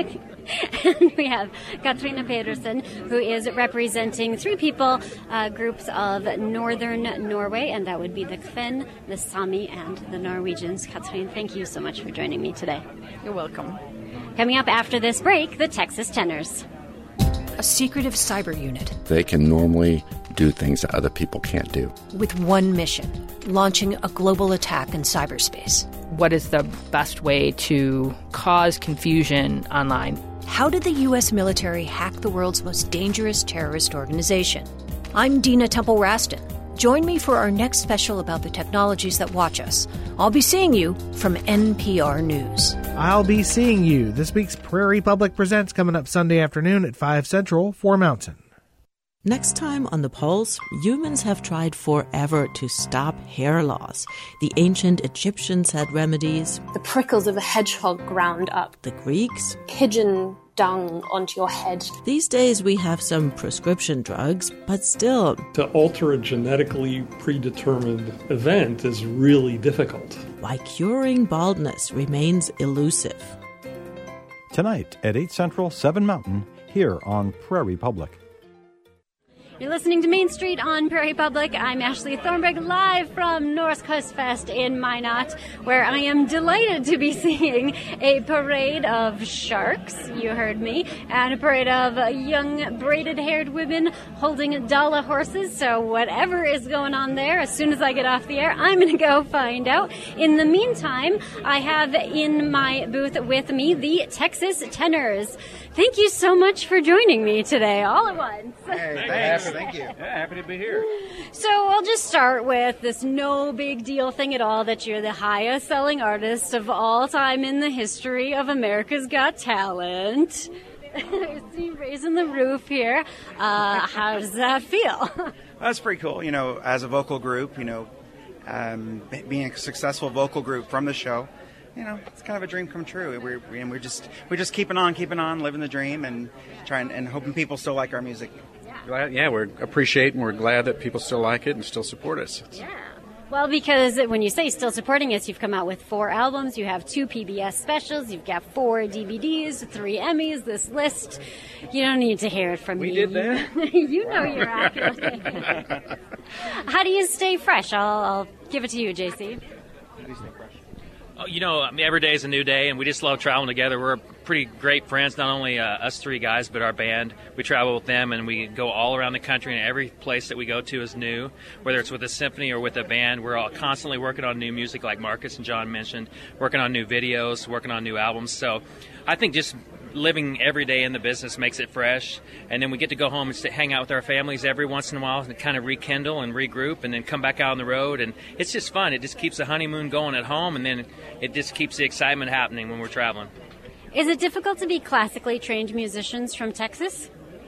And we have Katrina Pedersen, who is representing three people, uh, groups of northern Norway, and that would be the Kven, the Sami, and the Norwegians. Katrina, thank you so much for joining me today. You're welcome. Coming up after this break, the Texas Tenors. A secretive cyber unit. They can normally do things that other people can't do. With one mission, launching a global attack in cyberspace. What is the best way to cause confusion online? How did the U S military hack the world's most dangerous terrorist organization? I'm Dina Temple-Raston. Join me for our next special about the technologies that watch us. I'll be seeing you from N P R News. I'll be seeing you. This week's Prairie Public Presents coming up Sunday afternoon at five Central, four Mountain. Next time on The Pulse, humans have tried forever to stop hair loss. The ancient Egyptians had remedies. The prickles of a hedgehog ground up. The Greeks. Pigeon dung onto your head. These days we have some prescription drugs, but still. To alter a genetically predetermined event is really difficult. Why curing baldness remains elusive. Tonight at eight Central, seven Mountain, here on Prairie Public. You're listening to Main Street on Prairie Public. I'm Ashley Thornberg, live from North Coast Fest in Minot, where I am delighted to be seeing a parade of sharks, you heard me, and a parade of young braided-haired women holding Dala horses. So whatever is going on there, as soon as I get off the air, I'm going to go find out. In the meantime, I have in my booth with me the Texas Tenors. Thank you so much for joining me today, all at once. Hey, thanks. Thank you. Yeah, happy to be here. So I'll just start with this no big deal thing at all that you're the highest selling artist of all time in the history of America's Got Talent. I see you raising the roof here. Uh, how does that feel? That's pretty cool. You know, as a vocal group, you know, um, being a successful vocal group from the show, you know, it's kind of a dream come true. We're, and we're just we're just keeping on, keeping on, living the dream, and trying and hoping people still like our music. Glad, yeah, we appreciate and we're glad that people still like it and still support us. It's, yeah. Well, because when you say still supporting us, you've come out with four albums, you have two P B S specials, you've got four D V Ds, three Emmys, this list. You don't need to hear it from we me. We did that? You know you're accurate. How do you stay fresh? I'll, I'll give it to you, J C. Oh, you know, I mean, every day is a new day, and we just love traveling together. We're pretty great friends, not only uh, us three guys, but our band. We travel with them, and we go all around the country, and every place that we go to is new, whether it's with a symphony or with a band. We're all constantly working on new music, like Marcus and John mentioned, working on new videos, working on new albums. So I think just living every day in the business makes it fresh, and then we get to go home and sit, hang out with our families every once in a while and kind of rekindle and regroup and then come back out on the road, and it's just fun. It just keeps the honeymoon going at home, and then it just keeps the excitement happening when we're traveling. Is it difficult to be classically trained musicians from Texas?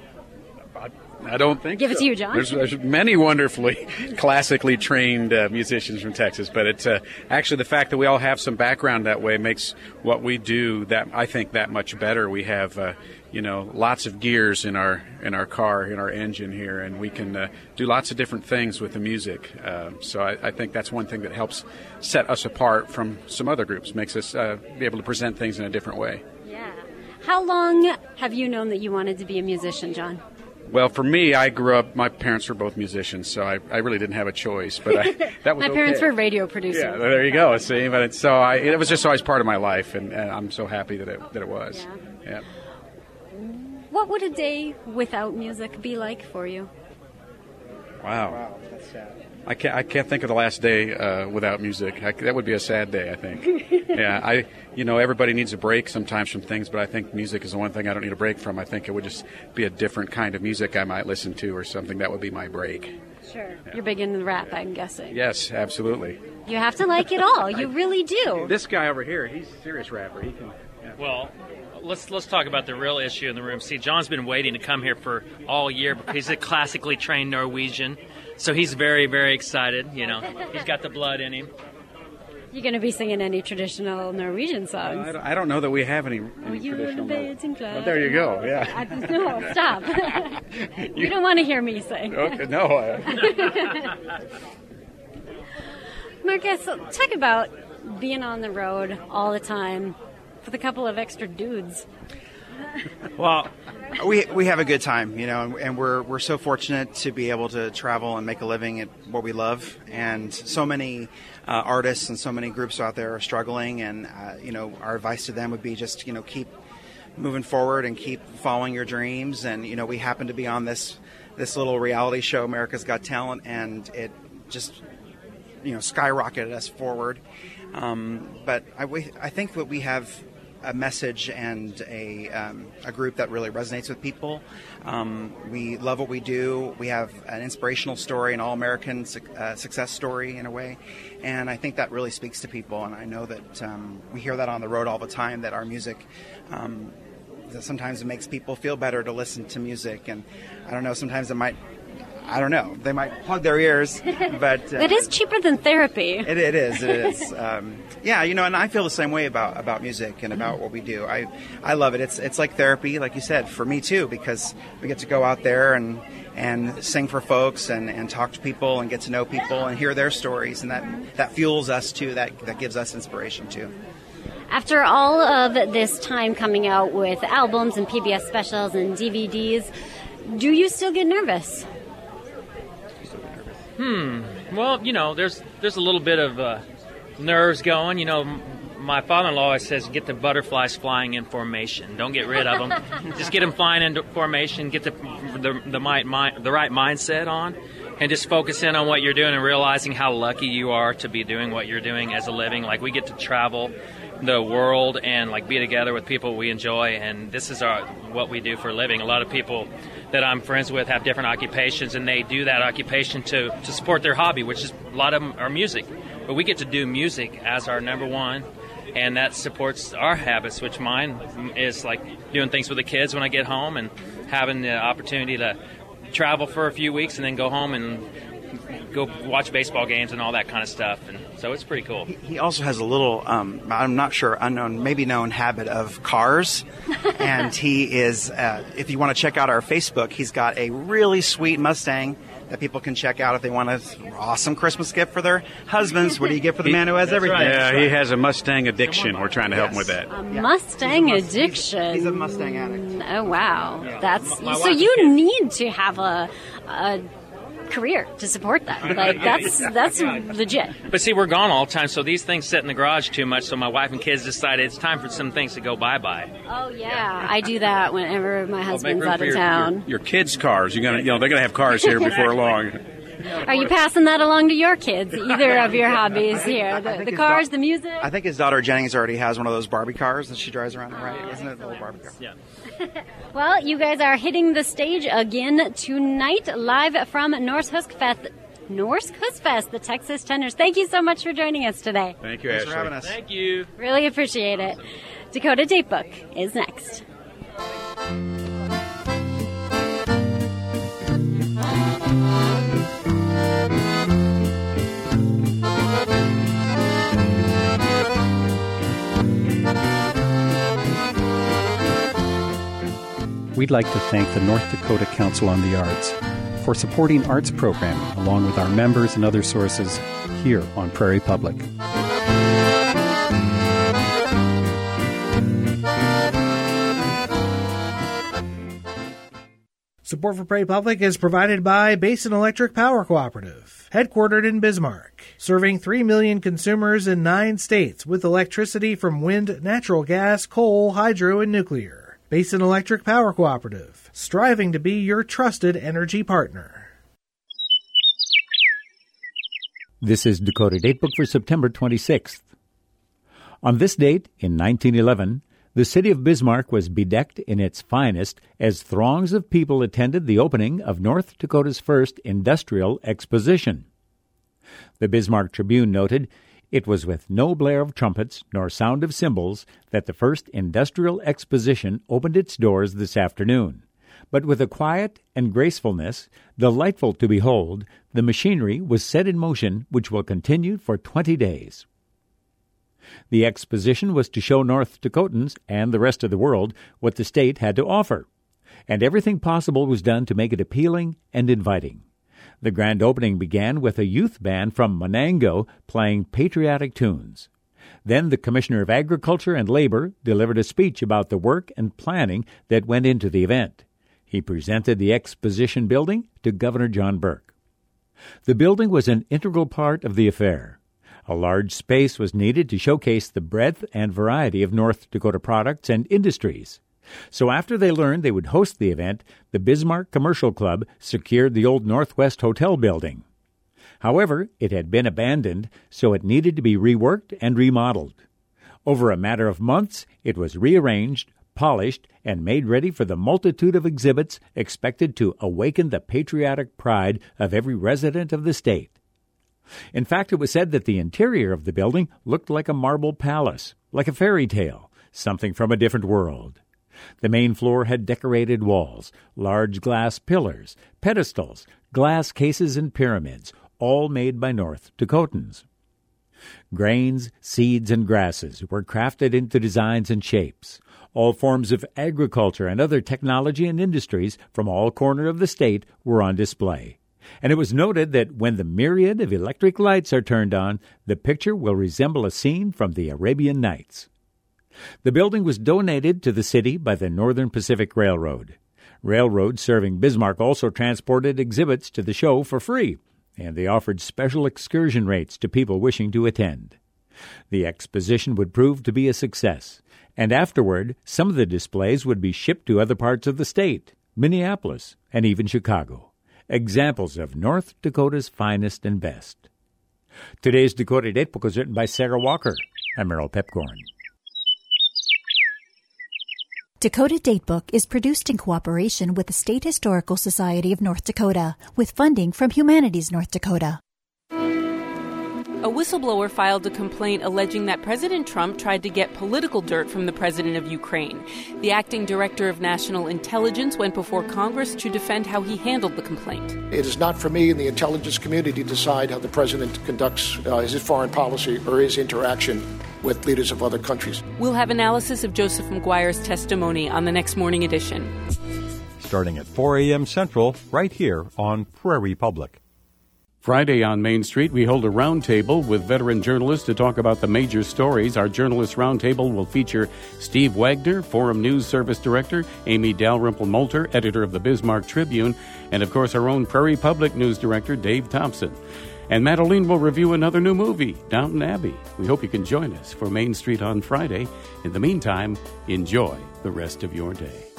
I don't think Give it so. to you, John. There's, there's many wonderfully classically trained uh, musicians from Texas, but it's uh, actually the fact that we all have some background that way makes what we do that I think that much better. We have uh, you know lots of gears in our in our car, in our engine here, and we can uh, do lots of different things with the music. Uh, so I, I think that's one thing that helps set us apart from some other groups, makes us uh, be able to present things in a different way. Yeah. How long have you known that you wanted to be a musician, John? Well, for me, I grew up, my parents were both musicians, so I, I really didn't have a choice. But I, that was My parents okay. were radio producers. Yeah, there you go. See, but it's, so I, it was just always part of my life, and, and I'm so happy that it that it was. Yeah. yeah. What would a day without music be like for you? Wow. Wow, that's sad. I can't. I can't think of the last day uh, without music. I, that would be a sad day, I think. yeah. I. You know, everybody needs a break sometimes from things, but I think music is the one thing I don't need a break from. I think it would just be a different kind of music I might listen to, or something that would be my break. Sure. Yeah. You're big into rap, I'm guessing. Yes, absolutely. You have to like it all. You really do. This guy over here, he's a serious rapper. He can. Yeah. Well. Let's let's talk about the real issue in the room. See, John's been waiting to come here for all year because he's a classically trained Norwegian, so he's very, very excited. You know, he's got the blood in him. You going to be singing any traditional Norwegian songs? Uh, I, don't, I don't know that we have any, any oh, you traditional. Well, there you go. Yeah. I, no, stop. you, you don't want to hear me sing. Okay, no. I... Marcus, talk about being on the road all the time with a couple of extra dudes. Well, we we have a good time, you know, and, and we're we're so fortunate to be able to travel and make a living at what we love. And so many uh, artists and so many groups out there are struggling, and uh, you know, our advice to them would be just, you know, keep moving forward and keep following your dreams. And you know, we happen to be on this this little reality show, America's Got Talent, and it just, you know, skyrocketed us forward. Um, but I we, I think that we have a message and a um, a group that really resonates with people. Um, we love what we do. We have an inspirational story, an all-American su- uh, success story in a way, and I think that really speaks to people. And I know that um, we hear that on the road all the time, that our music, um, that sometimes it makes people feel better to listen to music. And I don't know, sometimes it might, I don't know, they might plug their ears, but uh, it is cheaper than therapy. It, it is. It is. Um, yeah, you know, and I feel the same way about, about music and about what we do. I I love it. It's it's like therapy, like you said, for me too, because we get to go out there and and sing for folks and, and talk to people and get to know people and hear their stories, and that that fuels us too. That that gives us inspiration too. After all of this time coming out with albums and P B S specials and D V Ds, do you still get nervous? Hmm. Well, you know, there's there's a little bit of uh, nerves going. You know, m- my father-in-law always says, get the butterflies flying in formation. Don't get rid of them. Just get them flying in formation. Get the the the, mi- mi- the right mindset on, and just focus in on what you're doing and realizing how lucky you are to be doing what you're doing as a living. Like, we get to travel the world and like be together with people we enjoy, and this is our what we do for a living. A lot of people that I'm friends with have different occupations, and they do that occupation to, to support their hobby, which is a lot of them are music. But we get to do music as our number one, and that supports our habits, which mine is like doing things with the kids when I get home and having the opportunity to travel for a few weeks and then go home and go watch baseball games and all that kind of stuff. And so it's pretty cool. He also has a little, um, I'm not sure, unknown, maybe known habit of cars. And he is, uh, if you want to check out our Facebook, he's got a really sweet Mustang that people can check out if they want an awesome Christmas gift for their husbands. What do you get for the man who has everything? Right. Yeah, he has a Mustang addiction. We're trying to help him with that. A Mustang he's a addiction. He's a Mustang addict. Oh, wow. Yeah. That's My so you need to have a, a career to support that. Like, that's that's legit. But see, we're gone all the time, so these things sit in the garage too much, so my wife and kids decided it's time for some things to go bye-bye. Oh, yeah. I do that whenever my husband's Well, make room out for of your, town. Your, your kids' cars. You're gonna, you know, they're gonna have cars here before long. Are you passing that along to your kids, either of your hobbies here? The, the cars, the music? I think his daughter Jennings already has one of those Barbie cars that she drives around in, right? Isn't it a little Barbie car? Yeah. Well, you guys are hitting the stage again tonight, live from Norse Huskfest, Norse Huskfest, the Texas Tenors. Thank you so much for joining us today. Thank you, Thanks Ashley. for having us. Thank you. Really appreciate it. Dakota Datebook is next. We'd like to thank the North Dakota Council on the Arts for supporting arts programming along with our members and other sources here on Prairie Public. Support for Prairie Public is provided by Basin Electric Power Cooperative, headquartered in Bismarck, serving three million consumers in nine states with electricity from wind, natural gas, coal, hydro, and nuclear. Basin Electric Power Cooperative, striving to be your trusted energy partner. This is Dakota Datebook for September twenty-sixth. On this date, in nineteen eleven, the city of Bismarck was bedecked in its finest as throngs of people attended the opening of North Dakota's first industrial exposition. The Bismarck Tribune noted, "It was with no blare of trumpets nor sound of cymbals that the first industrial exposition opened its doors this afternoon. But with a quiet and gracefulness, delightful to behold, the machinery was set in motion which will continue for twenty days." The exposition was to show North Dakotans and the rest of the world what the state had to offer, and everything possible was done to make it appealing and inviting. The grand opening began with a youth band from Monango playing patriotic tunes. Then the Commissioner of Agriculture and Labor delivered a speech about the work and planning that went into the event. He presented the exposition building to Governor John Burke. The building was an integral part of the affair. A large space was needed to showcase the breadth and variety of North Dakota products and industries. So after they learned they would host the event, the Bismarck Commercial Club secured the old Northwest Hotel building. However, it had been abandoned, so it needed to be reworked and remodeled. Over a matter of months, it was rearranged, polished, and made ready for the multitude of exhibits expected to awaken the patriotic pride of every resident of the state. In fact, it was said that the interior of the building looked like a marble palace, like a fairy tale, something from a different world. The main floor had decorated walls, large glass pillars, pedestals, glass cases, and pyramids, all made by North Dakotans. Grains, seeds, and grasses were crafted into designs and shapes. All forms of agriculture and other technology and industries from all corners of the state were on display. And it was noted that when the myriad of electric lights are turned on, the picture will resemble a scene from the Arabian Nights. The building was donated to the city by the Northern Pacific Railroad. Railroads serving Bismarck also transported exhibits to the show for free, and they offered special excursion rates to people wishing to attend. The exposition would prove to be a success, and afterward some of the displays would be shipped to other parts of the state, Minneapolis, and even Chicago. Examples of North Dakota's finest and best. Today's Dakota Datebook was written by Sarah Walker. I'm Merrill Pepcorn. Dakota Datebook is produced in cooperation with the State Historical Society of North Dakota, with funding from Humanities North Dakota. A whistleblower filed a complaint alleging that President Trump tried to get political dirt from the president of Ukraine. The acting director of national intelligence went before Congress to defend how he handled the complaint. It is not for me and the intelligence community to decide how the president conducts uh, his foreign policy or his interaction with leaders of other countries. We'll have analysis of Joseph McGuire's testimony on the next morning edition. Starting at four a.m. Central, right here on Prairie Public. Friday on Main Street, we hold a roundtable with veteran journalists to talk about the major stories. Our journalist roundtable will feature Steve Wagner, Forum News Service Director, Amy Dalrymple-Moulter, editor of the Bismarck Tribune, and, of course, our own Prairie Public News Director, Dave Thompson. And Madeline will review another new movie, Downton Abbey. We hope you can join us for Main Street on Friday. In the meantime, enjoy the rest of your day.